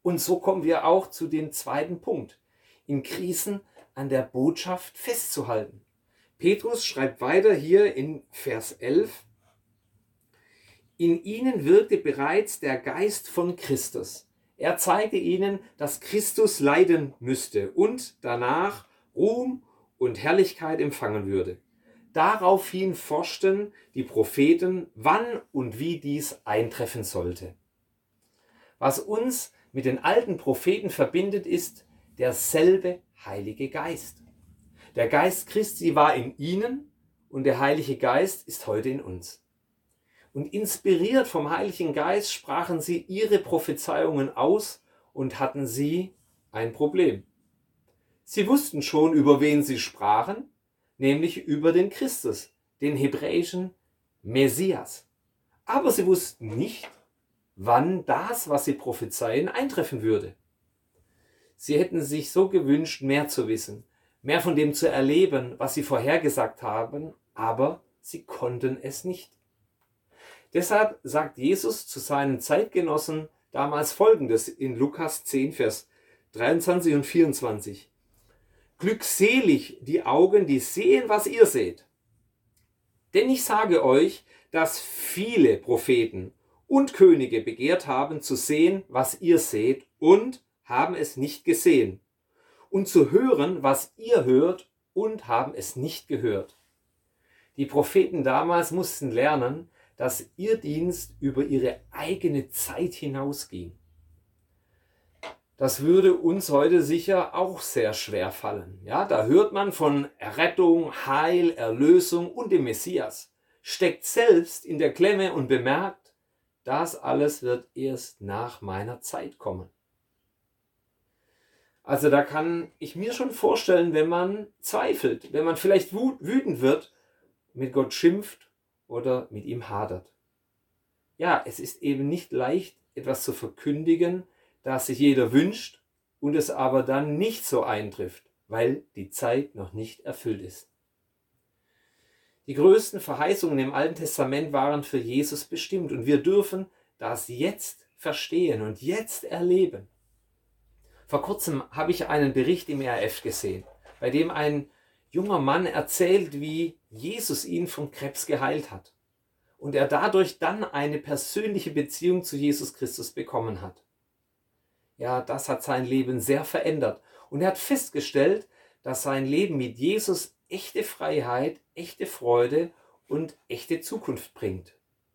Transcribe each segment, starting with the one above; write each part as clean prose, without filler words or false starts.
Und so kommen wir auch zu dem zweiten Punkt. In Krisen an der Botschaft festzuhalten. Petrus schreibt weiter hier in Vers 11. In ihnen wirkte bereits der Geist von Christus. Er zeigte ihnen, dass Christus leiden müsste und danach Ruhm und Herrlichkeit empfangen würde. Daraufhin forschten die Propheten, wann und wie dies eintreffen sollte. Was uns mit den alten Propheten verbindet, ist derselbe Heilige Geist. Der Geist Christi war in ihnen und der Heilige Geist ist heute in uns. Und inspiriert vom Heiligen Geist sprachen sie ihre Prophezeiungen aus und hatten sie ein Problem. Sie wussten schon, über wen sie sprachen, nämlich über den Christus, den hebräischen Messias. Aber sie wussten nicht, wann das, was sie prophezeien, eintreffen würde. Sie hätten sich so gewünscht, mehr zu wissen, mehr von dem zu erleben, was sie vorhergesagt haben, aber sie konnten es nicht. Deshalb sagt Jesus zu seinen Zeitgenossen damals Folgendes in Lukas 10, Vers 23 und 24. Glückselig die Augen, die sehen, was ihr seht. Denn ich sage euch, dass viele Propheten und Könige begehrt haben, zu sehen, was ihr seht, und haben es nicht gesehen. Und zu hören, was ihr hört, und haben es nicht gehört. Die Propheten damals mussten lernen, dass ihr Dienst über ihre eigene Zeit hinausging. Das würde uns heute sicher auch sehr schwer fallen. Ja, da hört man von Errettung, Heil, Erlösung und dem Messias, steckt selbst in der Klemme und bemerkt, das alles wird erst nach meiner Zeit kommen. Also da kann ich mir schon vorstellen, wenn man zweifelt, wenn man vielleicht wütend wird, mit Gott schimpft oder mit ihm hadert. Ja, es ist eben nicht leicht, etwas zu verkündigen, das sich jeder wünscht und es aber dann nicht so eintrifft, weil die Zeit noch nicht erfüllt ist. Die größten Verheißungen im Alten Testament waren für Jesus bestimmt und wir dürfen das jetzt verstehen und jetzt erleben. Vor kurzem habe ich einen Bericht im ERF gesehen, bei dem ein junger Mann erzählt, wie Jesus ihn vom Krebs geheilt hat und er dadurch dann eine persönliche Beziehung zu Jesus Christus bekommen hat. Ja, das hat sein Leben sehr verändert und er hat festgestellt, dass sein Leben mit Jesus echte Freiheit, echte Freude und echte Zukunft bringt.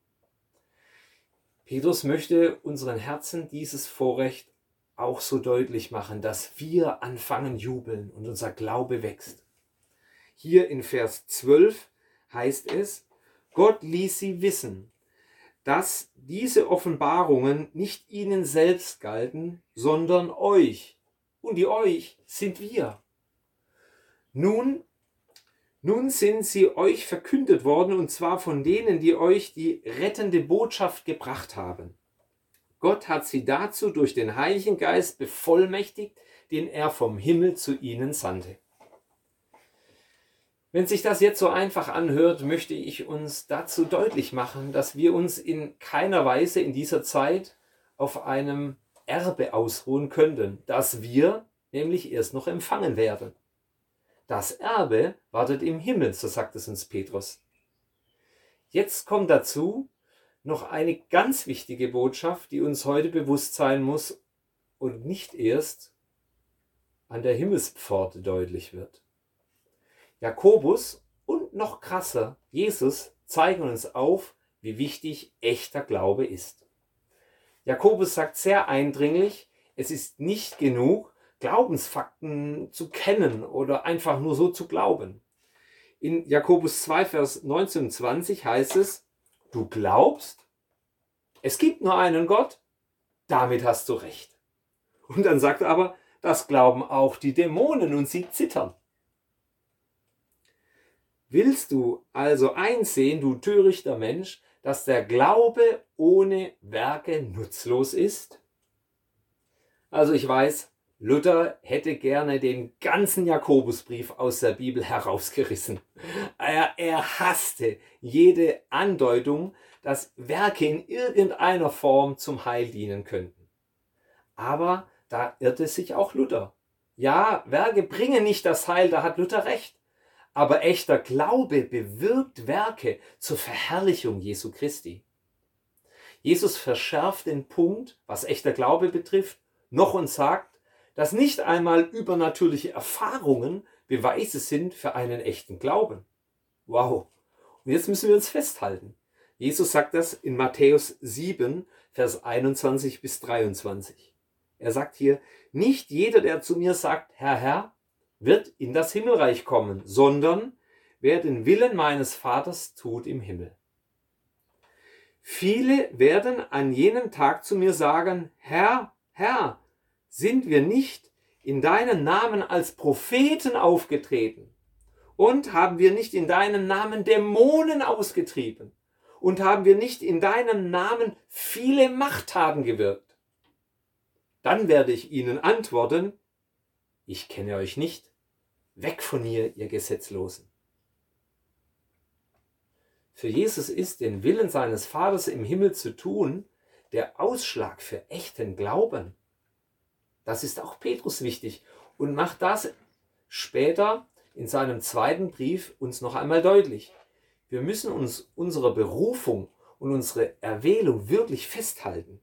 Petrus möchte unseren Herzen dieses Vorrecht auch so deutlich machen, dass wir anfangen jubeln und unser Glaube wächst. Hier in Vers 12 heißt es, Gott ließ sie wissen, dass diese Offenbarungen nicht ihnen selbst galten, sondern euch. Und die euch sind wir. Nun sind sie euch verkündet worden, und zwar von denen, die euch die rettende Botschaft gebracht haben. Gott hat sie dazu durch den Heiligen Geist bevollmächtigt, den er vom Himmel zu ihnen sandte. Wenn sich das jetzt so einfach anhört, möchte ich uns dazu deutlich machen, dass wir uns in keiner Weise in dieser Zeit auf einem Erbe ausruhen könnten, das wir nämlich erst noch empfangen werden. Das Erbe wartet im Himmel, so sagt es uns Petrus. Jetzt kommt dazu noch eine ganz wichtige Botschaft, die uns heute bewusst sein muss und nicht erst an der Himmelspforte deutlich wird. Jakobus und noch krasser, Jesus zeigen uns auf, wie wichtig echter Glaube ist. Jakobus sagt sehr eindringlich, es ist nicht genug, Glaubensfakten zu kennen oder einfach nur so zu glauben. In Jakobus 2, Vers 19 und 20 heißt es, du glaubst, es gibt nur einen Gott, damit hast du recht. Und dann sagt er aber, das glauben auch die Dämonen und sie zittern. Willst du also einsehen, du törichter Mensch, dass der Glaube ohne Werke nutzlos ist? Also ich weiß, Luther hätte gerne den ganzen Jakobusbrief aus der Bibel herausgerissen. Er hasste jede Andeutung, dass Werke in irgendeiner Form zum Heil dienen könnten. Aber da irrte sich auch Luther. Ja, Werke bringen nicht das Heil, da hat Luther recht. Aber echter Glaube bewirkt Werke zur Verherrlichung Jesu Christi. Jesus verschärft den Punkt, was echter Glaube betrifft, noch und sagt, dass nicht einmal übernatürliche Erfahrungen Beweise sind für einen echten Glauben. Wow! Und jetzt müssen wir uns festhalten. Jesus sagt das in Matthäus 7, Vers 21 bis 23. Er sagt hier, nicht jeder, der zu mir sagt, Herr, Herr, wird in das Himmelreich kommen, sondern wer den Willen meines Vaters tut im Himmel. Viele werden an jenem Tag zu mir sagen, Herr, Herr, sind wir nicht in deinem Namen als Propheten aufgetreten? Und haben wir nicht in deinem Namen Dämonen ausgetrieben? Und haben wir nicht in deinem Namen viele Machttaten gewirkt? Dann werde ich ihnen antworten, ich kenne euch nicht, weg von mir, ihr Gesetzlosen. Für Jesus ist, den Willen seines Vaters im Himmel zu tun, der Ausschlag für echten Glauben. Das ist auch Petrus wichtig und macht das später in seinem zweiten Brief uns noch einmal deutlich. Wir müssen uns unserer Berufung und unsere Erwählung wirklich festhalten.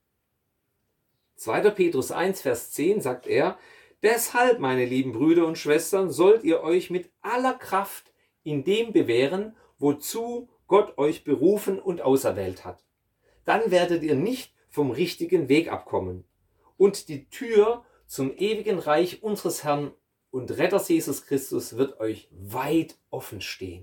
2. Petrus 1, Vers 10 sagt er, deshalb, meine lieben Brüder und Schwestern, sollt ihr euch mit aller Kraft in dem bewähren, wozu Gott euch berufen und auserwählt hat. Dann werdet ihr nicht vom richtigen Weg abkommen. Und die Tür zum ewigen Reich unseres Herrn und Retters Jesus Christus wird euch weit offen stehen.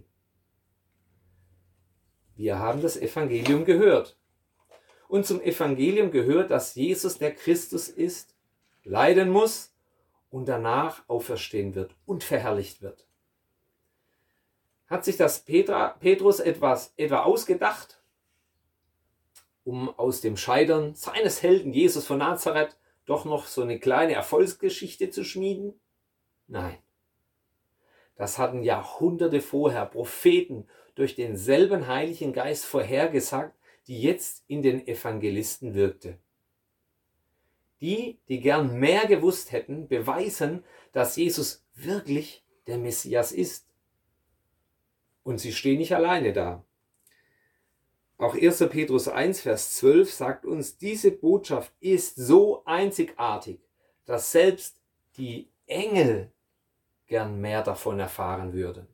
Wir haben das Evangelium gehört. Und zum Evangelium gehört, dass Jesus der Christus ist, leiden muss und danach auferstehen wird und verherrlicht wird. Hat sich das Petrus etwa ausgedacht, um aus dem Scheitern seines Helden Jesus von Nazareth doch noch so eine kleine Erfolgsgeschichte zu schmieden? Nein. Das hatten Jahrhunderte vorher Propheten durch denselben Heiligen Geist vorhergesagt, die jetzt in den Evangelisten wirkte. Die gern mehr gewusst hätten, beweisen, dass Jesus wirklich der Messias ist. Und sie stehen nicht alleine da. Auch 1. Petrus 1, Vers 12 sagt uns, diese Botschaft ist so einzigartig, dass selbst die Engel gern mehr davon erfahren würden.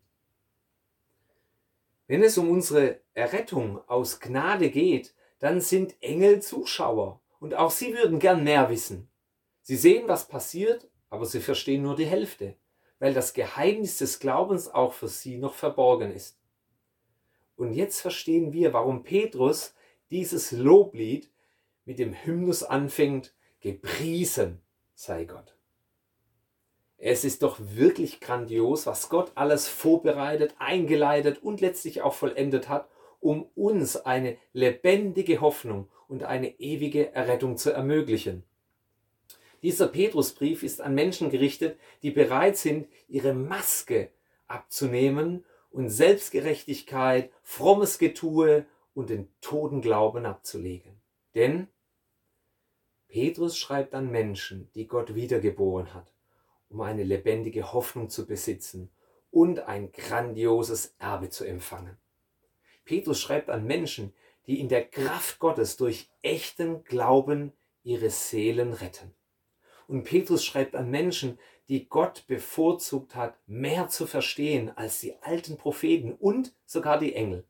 Wenn es um unsere Errettung aus Gnade geht, dann sind Engel Zuschauer und auch sie würden gern mehr wissen. Sie sehen, was passiert, aber sie verstehen nur die Hälfte, weil das Geheimnis des Glaubens auch für sie noch verborgen ist. Und jetzt verstehen wir, warum Petrus dieses Loblied mit dem Hymnus anfängt, gepriesen sei Gott. Es ist doch wirklich grandios, was Gott alles vorbereitet, eingeleitet und letztlich auch vollendet hat, um uns eine lebendige Hoffnung und eine ewige Errettung zu ermöglichen. Dieser Petrusbrief ist an Menschen gerichtet, die bereit sind, ihre Maske abzunehmen und Selbstgerechtigkeit, frommes Getue und den toten Glauben abzulegen. Denn Petrus schreibt an Menschen, die Gott wiedergeboren hat, um eine lebendige Hoffnung zu besitzen und ein grandioses Erbe zu empfangen. Petrus schreibt an Menschen, die in der Kraft Gottes durch echten Glauben ihre Seelen retten. Und Petrus schreibt an Menschen, die Gott bevorzugt hat, mehr zu verstehen als die alten Propheten und sogar die Engel.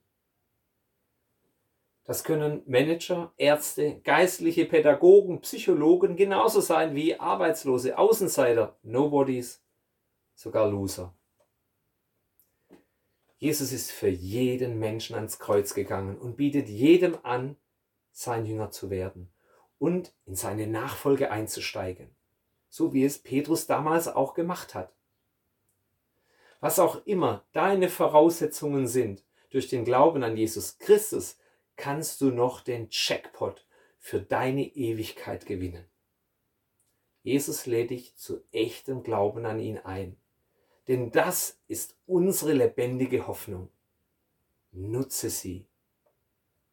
Das können Manager, Ärzte, geistliche Pädagogen, Psychologen genauso sein wie Arbeitslose, Außenseiter, Nobodies, sogar Loser. Jesus ist für jeden Menschen ans Kreuz gegangen und bietet jedem an, sein Jünger zu werden und in seine Nachfolge einzusteigen, so wie es Petrus damals auch gemacht hat. Was auch immer deine Voraussetzungen sind, durch den Glauben an Jesus Christus, kannst du noch den Jackpot für deine Ewigkeit gewinnen. Jesus lädt dich zu echtem Glauben an ihn ein. Denn das ist unsere lebendige Hoffnung. Nutze sie